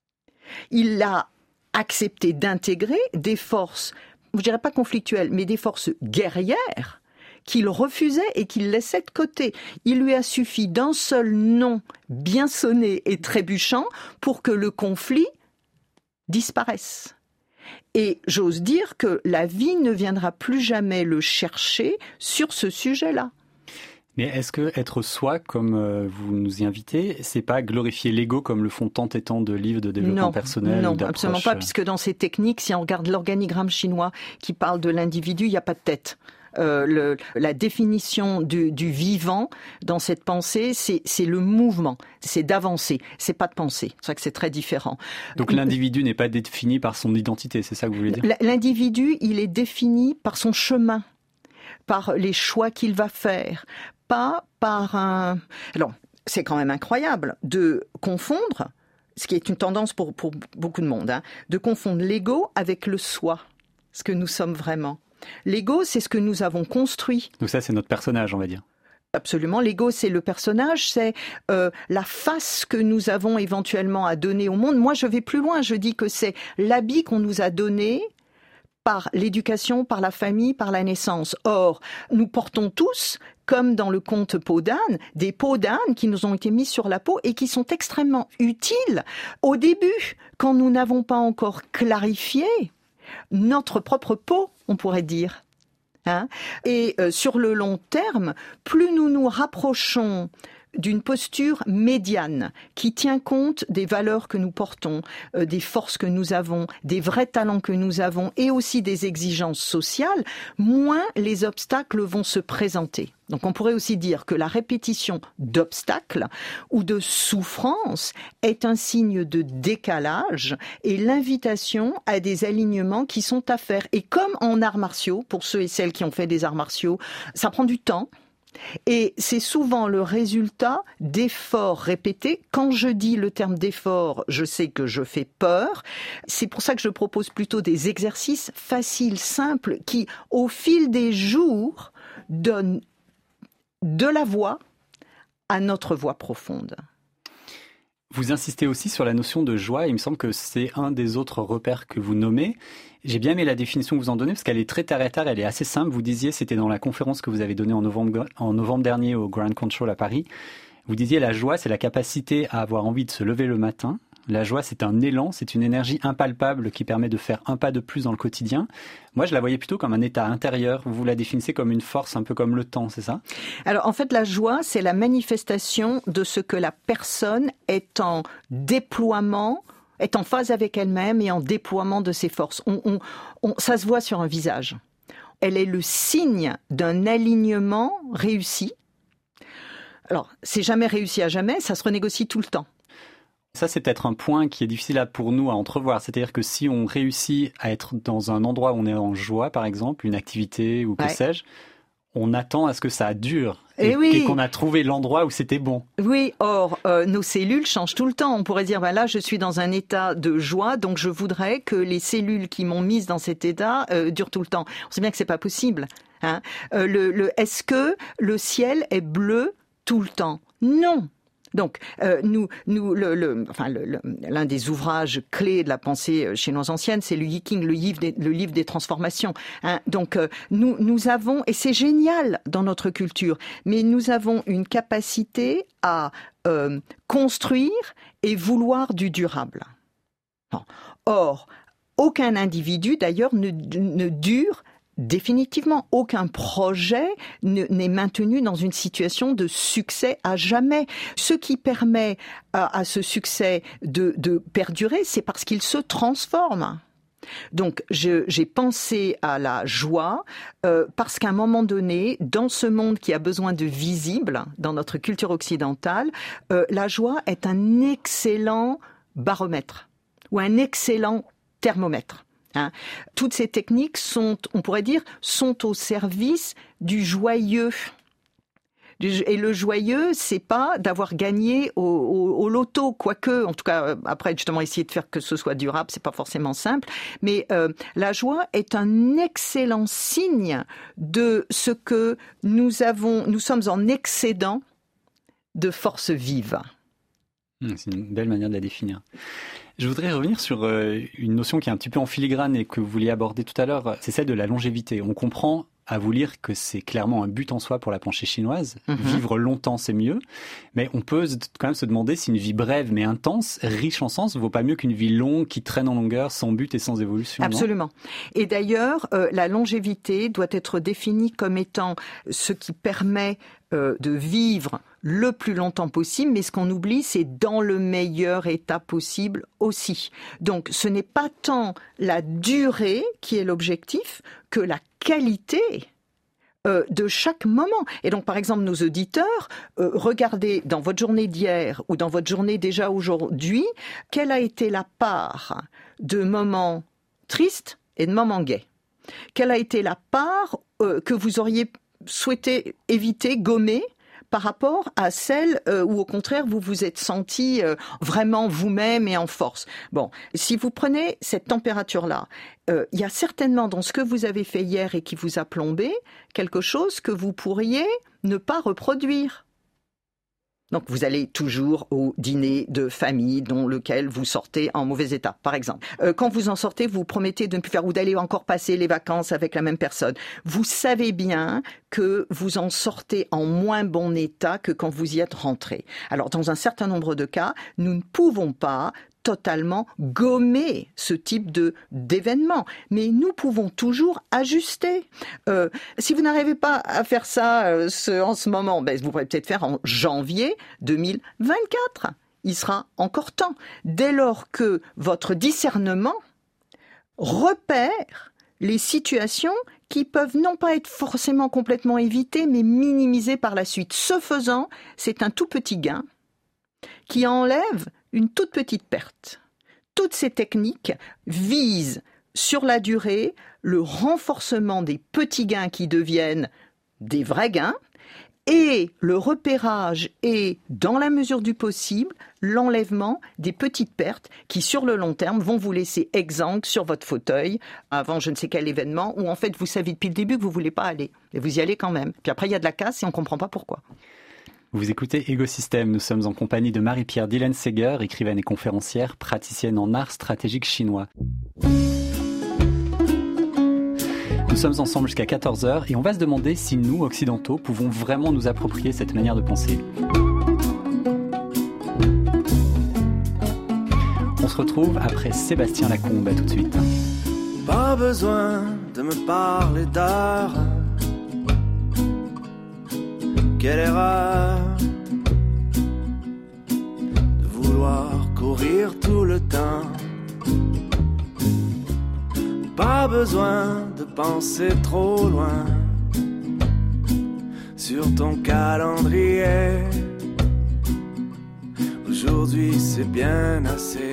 Il a accepter d'intégrer des forces, je dirais pas conflictuelles, mais des forces guerrières qu'il refusait et qu'il laissait de côté. Il lui a suffi d'un seul nom bien sonné et trébuchant pour que le conflit disparaisse. Et j'ose dire que la vie ne viendra plus jamais le chercher sur ce sujet-là. Mais est-ce que être soi, comme vous nous y invitez, c'est pas glorifier l'ego comme le font tant et tant de livres de développement non, personnel non, ou d'approche... absolument pas, puisque dans ces techniques, si on regarde l'organigramme chinois qui parle de l'individu, il n'y a pas de tête. Euh, le, la définition du, du vivant dans cette pensée, c'est, c'est le mouvement, c'est d'avancer, c'est pas de penser. C'est vrai que c'est très différent. Donc l'individu n'est pas défini par son identité, c'est ça que vous voulez dire ? L'individu, il est défini par son chemin, par les choix qu'il va faire, pas par un... Alors, c'est quand même incroyable de confondre, ce qui est une tendance pour, pour beaucoup de monde, hein, de confondre l'ego avec le soi, ce que nous sommes vraiment. L'ego, c'est ce que nous avons construit. Donc ça, c'est notre personnage, on va dire. Absolument, l'ego, c'est le personnage, c'est euh, la face que nous avons éventuellement à donner au monde. Moi, je vais plus loin, je dis que c'est l'habit qu'on nous a donné par l'éducation, par la famille, par la naissance. Or, nous portons tous, comme dans le conte Peau d'âne, des peaux d'âne qui nous ont été mises sur la peau et qui sont extrêmement utiles au début, quand nous n'avons pas encore clarifié notre propre peau, on pourrait dire. Hein. Et euh, sur le long terme, plus nous nous rapprochons d'une posture médiane qui tient compte des valeurs que nous portons, euh, des forces que nous avons, des vrais talents que nous avons et aussi des exigences sociales, moins les obstacles vont se présenter. Donc on pourrait aussi dire que la répétition d'obstacles ou de souffrances est un signe de décalage et l'invitation à des alignements qui sont à faire. Et comme en arts martiaux, pour ceux et celles qui ont fait des arts martiaux, ça prend du temps. Et c'est souvent le résultat d'efforts répétés. Quand je dis le terme d'effort, je sais que je fais peur. C'est pour ça que je propose plutôt des exercices faciles, simples, qui, au fil des jours, donnent de la voix à notre voix profonde. Vous insistez aussi sur la notion de joie, et il me semble que c'est un des autres repères que vous nommez. J'ai bien aimé la définition que vous en donnez, parce qu'elle est très terre à terre, elle est assez simple. Vous disiez, c'était dans la conférence que vous avez donnée en novembre, en novembre dernier au Grand Control à Paris, vous disiez la joie, c'est la capacité à avoir envie de se lever le matin. La joie, c'est un élan, c'est une énergie impalpable qui permet de faire un pas de plus dans le quotidien. Moi, je la voyais plutôt comme un état intérieur. Vous la définissez comme une force, un peu comme le temps, c'est ça ? Alors, en fait, la joie, c'est la manifestation de ce que la personne est en déploiement, est en phase avec elle-même et en déploiement de ses forces. On, on, on, ça se voit sur un visage. Elle est le signe d'un alignement réussi. Alors, c'est jamais réussi à jamais, ça se renégocie tout le temps. Ça, c'est peut-être un point qui est difficile pour nous à entrevoir. C'est-à-dire que si on réussit à être dans un endroit où on est en joie, par exemple, une activité ou que ouais. sais-je, on attend à ce que ça dure et, et, oui. et qu'on a trouvé l'endroit où c'était bon. Oui, or, euh, nos cellules changent tout le temps. On pourrait dire, ben là, je suis dans un état de joie, donc je voudrais que les cellules qui m'ont mise dans cet état euh, durent tout le temps. On sait bien que c'est pas possible. Hein. Euh, le, le, est-ce que le ciel est bleu tout le temps ? Non. Donc, euh, nous, nous, le, le, enfin, le, le, l'un des ouvrages clés de la pensée chinoise ancienne, c'est le I Ching, le livre des, le livre des transformations. Hein. Donc, euh, nous, nous avons, et c'est génial dans notre culture, mais nous avons une capacité à euh, construire et vouloir du durable. Bon. Or, aucun individu, d'ailleurs, ne, ne dure définitivement, aucun projet ne, n'est maintenu dans une situation de succès à jamais. Ce qui permet à, à ce succès de, de perdurer, c'est parce qu'il se transforme. Donc, je, j'ai pensé à la joie euh, parce qu'à un moment donné, dans ce monde qui a besoin de visible, dans notre culture occidentale, euh, la joie est un excellent baromètre ou un excellent thermomètre. Hein. Toutes ces techniques sont, on pourrait dire, sont au service du joyeux. Et le joyeux, c'est pas d'avoir gagné au, au, au loto, quoique, en tout cas, après justement essayer de faire que ce soit durable, c'est pas forcément simple. Mais euh, la joie est un excellent signe de ce que nous avons, nous sommes en excédent de forces vives. C'est une belle manière de la définir. Je voudrais revenir sur une notion qui est un petit peu en filigrane et que vous vouliez aborder tout à l'heure, c'est celle de la longévité. On comprend à vous lire que c'est clairement un but en soi pour la pensée chinoise. Mm-hmm. Vivre longtemps, c'est mieux. Mais on peut quand même se demander si une vie brève mais intense, riche en sens, vaut pas mieux qu'une vie longue qui traîne en longueur, sans but et sans évolution. Absolument. Et d'ailleurs, euh, la longévité doit être définie comme étant ce qui permet euh, de vivre le plus longtemps possible, mais ce qu'on oublie, c'est dans le meilleur état possible aussi. Donc, ce n'est pas tant la durée qui est l'objectif que la qualité euh, de chaque moment. Et donc, par exemple, nos auditeurs, euh, regardez dans votre journée d'hier ou dans votre journée déjà aujourd'hui, quelle a été la part de moments tristes et de moments gais ? Quelle a été la part euh, que vous auriez souhaité éviter, gommer, par rapport à celle euh, où, au contraire, vous vous êtes senti euh, vraiment vous-même et en force. Bon, si vous prenez cette température-là, euh, il y a certainement dans ce que vous avez fait hier et qui vous a plombé, quelque chose que vous pourriez ne pas reproduire. Donc, vous allez toujours au dîner de famille dont lequel vous sortez en mauvais état, par exemple. Euh, quand vous en sortez, vous promettez de ne plus faire ou d'aller encore passer les vacances avec la même personne. Vous savez bien que vous en sortez en moins bon état que quand vous y êtes rentré. Alors, dans un certain nombre de cas, nous ne pouvons pas totalement gommer ce type de, d'événement. Mais nous pouvons toujours ajuster. Euh, si vous n'arrivez pas à faire ça euh, ce, en ce moment, ben, vous pourrez peut-être faire en janvier deux mille vingt-quatre. Il sera encore temps. Dès lors que votre discernement repère les situations qui peuvent non pas être forcément complètement évitées, mais minimisées par la suite. Ce faisant, c'est un tout petit gain qui enlève une toute petite perte. Toutes ces techniques visent, sur la durée, le renforcement des petits gains qui deviennent des vrais gains, et le repérage et, dans la mesure du possible, l'enlèvement des petites pertes qui, sur le long terme, vont vous laisser exsangue sur votre fauteuil avant je ne sais quel événement où, en fait, vous savez depuis le début que vous ne voulez pas aller. Et vous y allez quand même. Puis après, il y a de la casse et on ne comprend pas pourquoi. Vous écoutez Égosystème. Nous sommes en compagnie de Marie-Pierre Dillenseger, écrivaine et conférencière, praticienne en art stratégique chinois. Nous sommes ensemble jusqu'à quatorze heures et on va se demander si nous, occidentaux, pouvons vraiment nous approprier cette manière de penser. On se retrouve après Sébastien Lacombe. À tout de suite. Pas besoin de me parler d'art. Quelle erreur de vouloir courir tout le temps. Pas besoin de penser trop loin sur ton calendrier. Aujourd'hui c'est bien assez.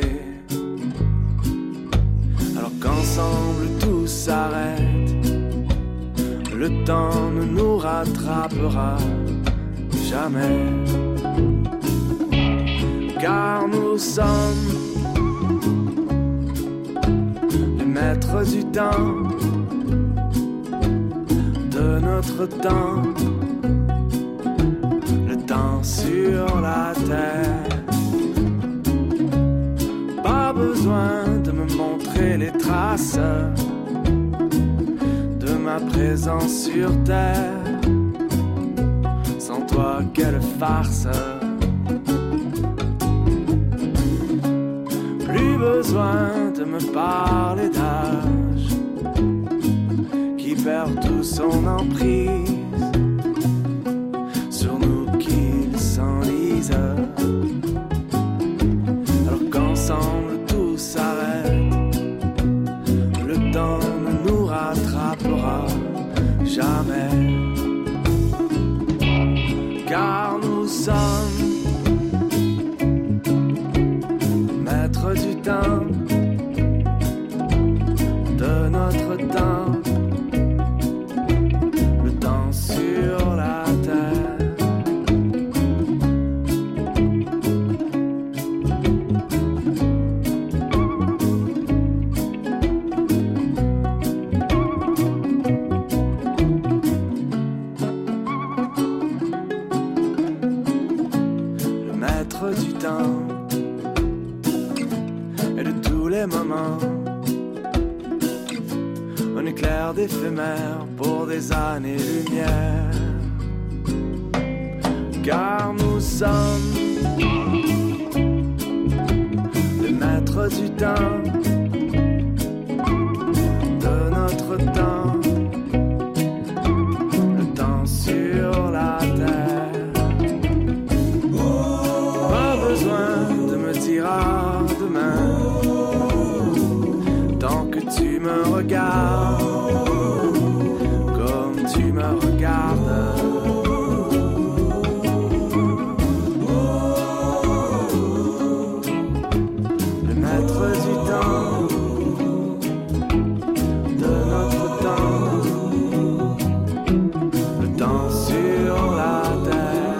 Alors qu'ensemble tout s'arrête, le temps ne nous rattrapera jamais. Car nous sommes maître du temps, de notre temps, le temps sur la terre. Pas besoin de me montrer les traces de ma présence sur terre. Sans toi, quelle farce. Plus besoin de me parler d'âge qui perd tout son emprise sur nous qu'il s'enlise. Alors qu'ensemble tout s'arrête, le temps ne nous rattrapera jamais. Car nous sommes maîtres du temps, de notre temps, le temps sur la terre. Le maître du temps et de tous les moments, un éclair d'éphémère pour des années-lumière. Car nous sommes les maîtres du temps, de notre temps, le temps sur la terre. Pas besoin de me dire à demain, tant que tu me regardes comme tu me regardes. Le maître du temps, de notre temps, le temps sur la terre.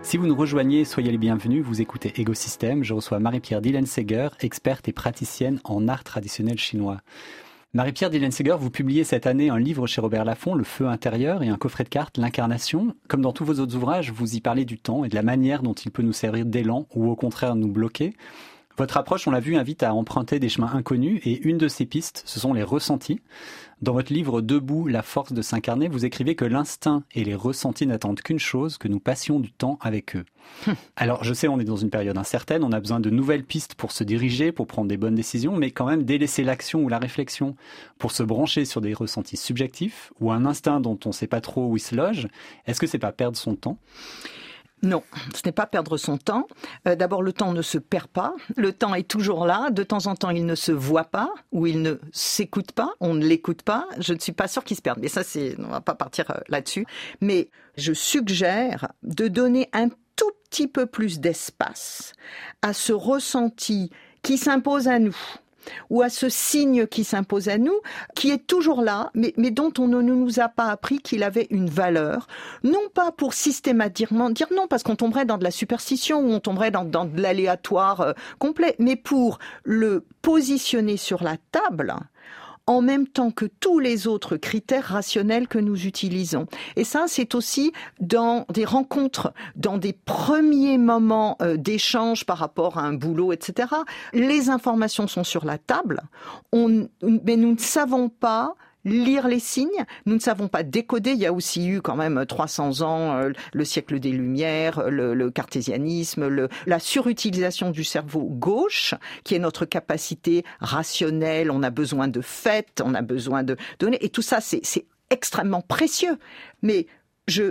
Si vous nous rejoignez, soyez les bienvenus, vous écoutez Égosystème. Je reçois Marie-Pierre Dillenseger, experte et praticienne en art traditionnel chinois. Marie-Pierre Dillenseger, vous publiez cette année un livre chez Robert Laffont, Le Feu intérieur, et un coffret de cartes, L'Incarnation. Comme dans tous vos autres ouvrages, vous y parlez du temps et de la manière dont il peut nous servir d'élan ou au contraire nous bloquer. Votre approche, on l'a vu, invite à emprunter des chemins inconnus et une de ces pistes, ce sont les ressentis. Dans votre livre Debout, la force de s'incarner, vous écrivez que l'instinct et les ressentis n'attendent qu'une chose, que nous passions du temps avec eux. Hum. Alors, je sais, on est dans une période incertaine, on a besoin de nouvelles pistes pour se diriger, pour prendre des bonnes décisions, mais quand même délaisser l'action ou la réflexion pour se brancher sur des ressentis subjectifs ou un instinct dont on ne sait pas trop où il se loge, est-ce que c'est pas perdre son temps ? Non, ce n'est pas perdre son temps. Euh, d'abord, le temps ne se perd pas. Le temps est toujours là. De temps en temps, il ne se voit pas ou il ne s'écoute pas. On ne l'écoute pas. Je ne suis pas sûre qu'il se perde. Mais ça, c'est, on va pas partir euh, là-dessus. Mais je suggère de donner un tout petit peu plus d'espace à ce ressenti qui s'impose à nous, ou à ce signe qui s'impose à nous, qui est toujours là, mais, mais dont on ne nous a pas appris qu'il avait une valeur. Non pas pour systématiquement dire non, parce qu'on tomberait dans de la superstition, ou on tomberait dans, dans de l'aléatoire euh, complet, mais pour le positionner sur la table, en même temps que tous les autres critères rationnels que nous utilisons. Et ça, c'est aussi dans des rencontres, dans des premiers moments euh, d'échange par rapport à un boulot, et cetera. Les informations sont sur la table, on, mais nous ne savons pas lire les signes, nous ne savons pas décoder. Il y a aussi eu quand même trois cents ans, euh, le siècle des Lumières, le, le cartésianisme, le, la surutilisation du cerveau gauche, qui est notre capacité rationnelle. On a besoin de faits, on a besoin de données, et tout ça, c'est, c'est extrêmement précieux. Mais je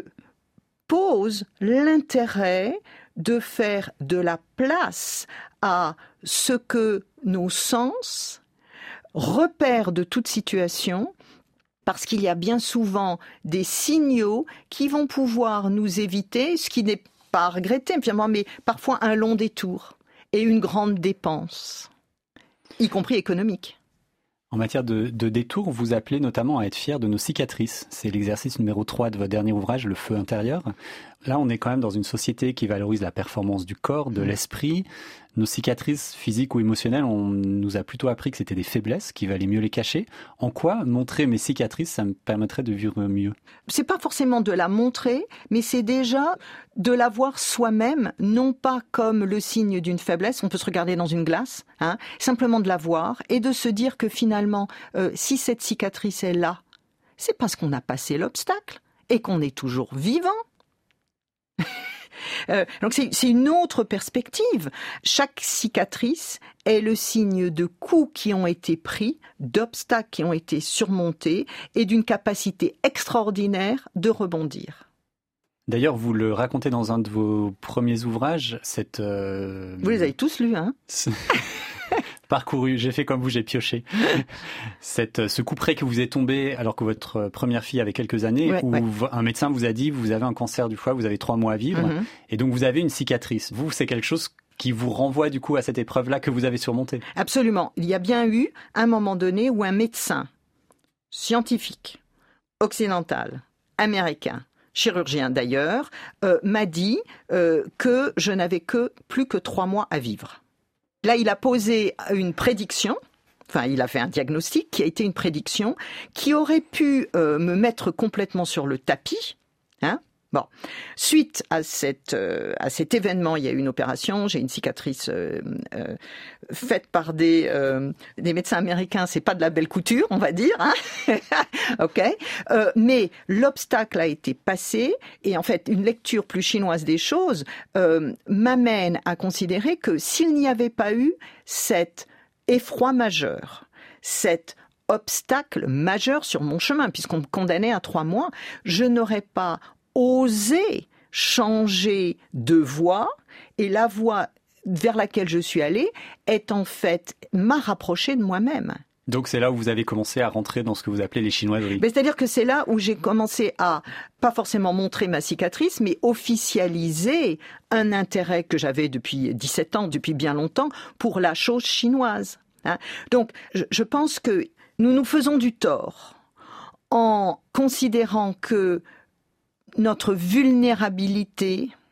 pose l'intérêt de faire de la place à ce que nos sens repèrent de toute situation, parce qu'il y a bien souvent des signaux qui vont pouvoir nous éviter, ce qui n'est pas à regretter, mais parfois un long détour et une grande dépense, y compris économique. En matière de, de détour, vous appelez notamment à être fier de nos cicatrices. C'est l'exercice numéro trois de votre dernier ouvrage, Le Feu intérieur. Là, on est quand même dans une société qui valorise la performance du corps, de l'esprit. Nos cicatrices physiques ou émotionnelles, on nous a plutôt appris que c'était des faiblesses, qu'il valait mieux les cacher. En quoi montrer mes cicatrices, ça me permettrait de vivre mieux ? C'est pas forcément de la montrer, mais c'est déjà de la voir soi-même, non pas comme le signe d'une faiblesse. On peut se regarder dans une glace, hein, simplement de la voir et de se dire que finalement, euh, si cette cicatrice est là, c'est parce qu'on a passé l'obstacle et qu'on est toujours vivant. Euh, donc c'est, c'est une autre perspective. Chaque cicatrice est le signe de coups qui ont été pris, d'obstacles qui ont été surmontés et d'une capacité extraordinaire de rebondir. D'ailleurs, vous le racontez dans un de vos premiers ouvrages, cette... Euh... Vous les avez tous lus, hein ? Parcouru, j'ai fait comme vous, j'ai pioché. Cette, ce coup près que vous êtes tombé alors que votre première fille avait quelques années, ouais, où ouais. un médecin vous a dit vous avez un cancer du foie, vous avez trois mois à vivre, mm-hmm. et donc vous avez une cicatrice. Vous, c'est quelque chose qui vous renvoie du coup à cette épreuve-là que vous avez surmontée. Absolument. Il y a bien eu un moment donné où un médecin scientifique, occidental, américain, chirurgien d'ailleurs, euh, m'a dit euh, que je n'avais que plus que trois mois à vivre. Là, il a posé une prédiction, enfin, il a fait un diagnostic qui a été une prédiction qui aurait pu euh, me mettre complètement sur le tapis. Hein bon, suite à, cette, euh, à cet événement, il y a eu une opération. J'ai une cicatrice euh, euh, faite par des, euh, des médecins américains. C'est pas de la belle couture, on va dire. Hein ok. Euh, mais l'obstacle a été passé et en fait, une lecture plus chinoise des choses euh, m'amène à considérer que s'il n'y avait pas eu cet effroi majeur, cet obstacle majeur sur mon chemin, puisqu'on me condamnait à trois mois, je n'aurais pas osé changer de voie, et la voie vers laquelle je suis allée est en fait m'a rapproché de moi-même. Donc c'est là où vous avez commencé à rentrer dans ce que vous appelez les chinoiseries. Mais c'est-à-dire que c'est là où j'ai commencé à, pas forcément montrer ma cicatrice, mais officialiser un intérêt que j'avais depuis dix-sept ans, depuis bien longtemps, pour la chose chinoise. Hein. Donc je, je pense que nous nous faisons du tort en considérant que notre vulnérabilité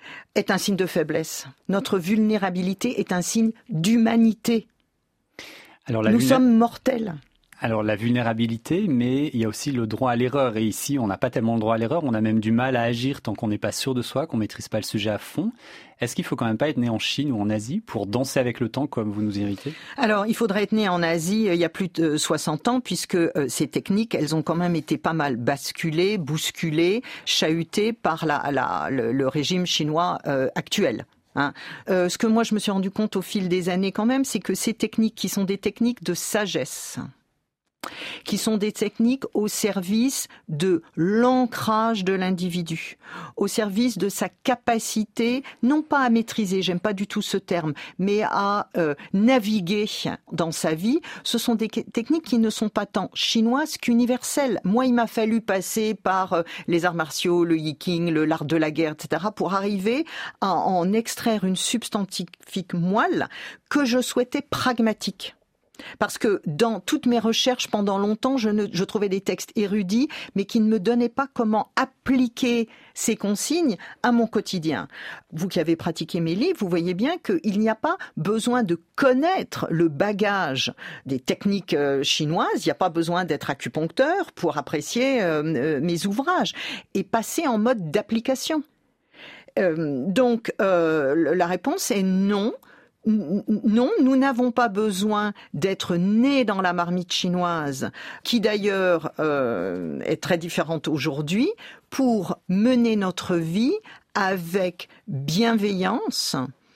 est un signe de faiblesse. Notre vulnérabilité est un signe d'humanité. Alors, la Nous vulné... sommes mortels. Alors la vulnérabilité, mais il y a aussi le droit à l'erreur. Et ici, on n'a pas tellement le droit à l'erreur, on a même du mal à agir tant qu'on n'est pas sûr de soi, qu'on ne maîtrise pas le sujet à fond. Est-ce qu'il faut quand même pas être né en Chine ou en Asie pour danser avec le temps comme vous nous invitez ? Alors, il faudrait être né en Asie il y a plus de soixante ans, puisque euh, ces techniques, elles ont quand même été pas mal basculées, bousculées, chahutées par la, la, le, le régime chinois euh, actuel. Hein. Euh, ce que moi je me suis rendu compte au fil des années quand même, c'est que ces techniques qui sont des techniques de sagesse, qui sont des techniques au service de l'ancrage de l'individu, au service de sa capacité, non pas à maîtriser, j'aime pas du tout ce terme, mais à euh, naviguer dans sa vie. Ce sont des techniques qui ne sont pas tant chinoises qu'universelles. Moi, il m'a fallu passer par euh, les arts martiaux, le yiking, le l'art de la guerre, et cetera, pour arriver à en extraire une substantifique moelle que je souhaitais pragmatique. Parce que dans toutes mes recherches pendant longtemps, je, ne, je trouvais des textes érudits, mais qui ne me donnaient pas comment appliquer ces consignes à mon quotidien. Vous qui avez pratiqué mes livres, vous voyez bien qu'il n'y a pas besoin de connaître le bagage des techniques euh, chinoises, il n'y a pas besoin d'être acupuncteur pour apprécier euh, mes ouvrages et passer en mode d'application. Euh, donc, euh, la réponse est non. Non, nous n'avons pas besoin d'être nés dans la marmite chinoise, qui d'ailleurs euh, est très différente aujourd'hui, pour mener notre vie avec bienveillance,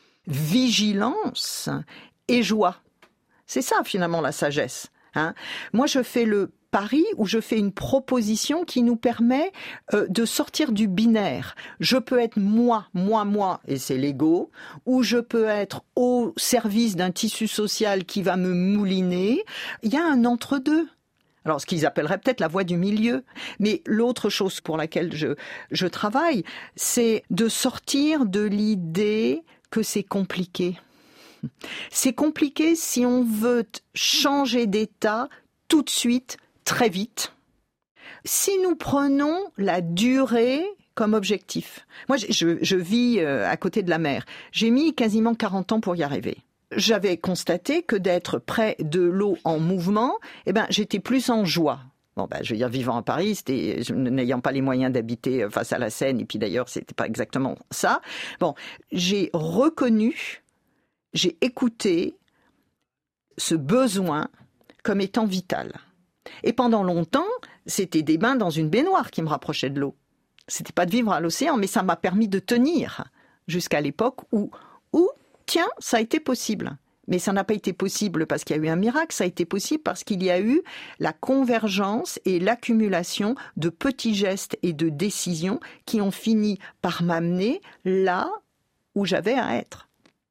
vigilance et joie. C'est ça finalement la sagesse. Hein. Moi, je fais le pari où je fais une proposition qui nous permet euh, de sortir du binaire. Je peux être moi, moi, moi, et c'est l'ego, ou je peux être au service d'un tissu social qui va me mouliner. Il y a un entre-deux. Alors, ce qu'ils appelleraient peut-être la voie du milieu. Mais l'autre chose pour laquelle je, je travaille, c'est de sortir de l'idée que c'est compliqué. C'est compliqué si on veut changer d'état tout de suite, très vite. Si nous prenons la durée comme objectif. Moi, je, je vis à côté de la mer. J'ai mis quasiment quarante ans pour y arriver. J'avais constaté que d'être près de l'eau en mouvement, eh ben, j'étais plus en joie. Bon, ben, je veux dire, vivant à Paris, c'était, n'ayant pas les moyens d'habiter face à la Seine, et puis d'ailleurs, c'était pas exactement ça. Bon, j'ai reconnu, j'ai écouté ce besoin comme étant vital. Et pendant longtemps, c'était des bains dans une baignoire qui me rapprochaient de l'eau. C'était pas de vivre à l'océan, mais ça m'a permis de tenir jusqu'à l'époque où, où, tiens, ça a été possible. Mais ça n'a pas été possible parce qu'il y a eu un miracle, ça a été possible parce qu'il y a eu la convergence et l'accumulation de petits gestes et de décisions qui ont fini par m'amener là où j'avais à être.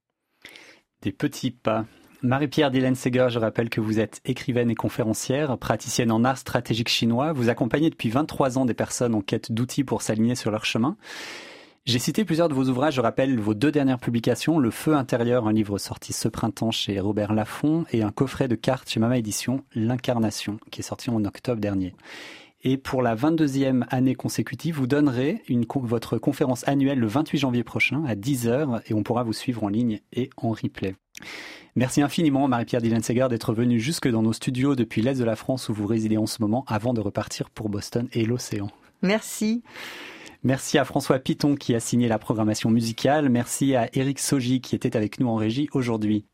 Des petits pas. Marie-Pierre Dillenseger, je rappelle que vous êtes écrivaine et conférencière, praticienne en art stratégique chinois. Vous accompagnez depuis vingt-trois ans des personnes en quête d'outils pour s'aligner sur leur chemin. J'ai cité plusieurs de vos ouvrages, je rappelle vos deux dernières publications, Le Feu intérieur, un livre sorti ce printemps chez Robert Laffont, et un coffret de cartes chez Mama Édition, L'Incarnation, qui est sorti en octobre dernier. Et pour la vingt-deuxième année consécutive, vous donnerez une, votre conférence annuelle le vingt-huit janvier prochain à dix heures et on pourra vous suivre en ligne et en replay. Merci infiniment Marie-Pierre Dillenseger d'être venue jusque dans nos studios depuis l'Est de la France où vous résidez en ce moment avant de repartir pour Boston et l'océan. Merci. Merci à François Piton qui a signé la programmation musicale. Merci à Éric Sogy qui était avec nous en régie aujourd'hui.